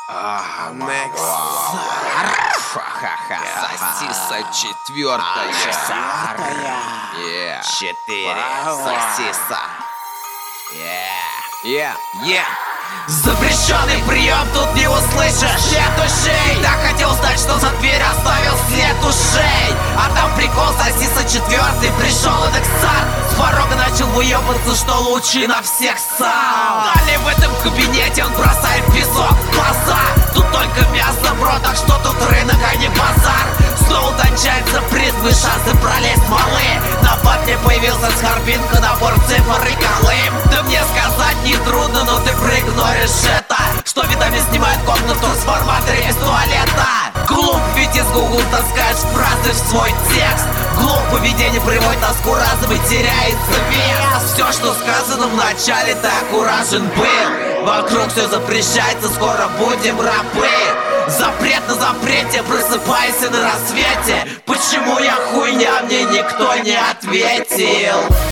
Сосиса четвертая. Четыре сосиса. Запрещенный прием тут не услышишь. След ушей. Всегда хотел знать, что за дверь оставил след ушей. А там прикол, сосиса четвертый. Пришел Эдексар, с порога начал выебаться, что лучше на всех сам. Далее в этом кабинете он бросает песок в глаза. Тут только мясо, бро, так что тут рынок, а не базар. Снова утончается призмы, шансы пролезть малы. На батле появился с Харбинка, набор цифр и Колым. Да мне сказать не трудно, но ты проигноришь это. Что видами снимает комнату с форматором из туалета. Глуп, ведь из Google таскаешь фразы в свой текст. Глуп, поведение приводит тоску разом и теряется вес. Все, что сказано в начале, ты аккуражен был. Вокруг все запрещается, скоро будем рабы. Запрет на запрете, просыпайся на рассвете. Почему я хуйня, мне никто не ответил.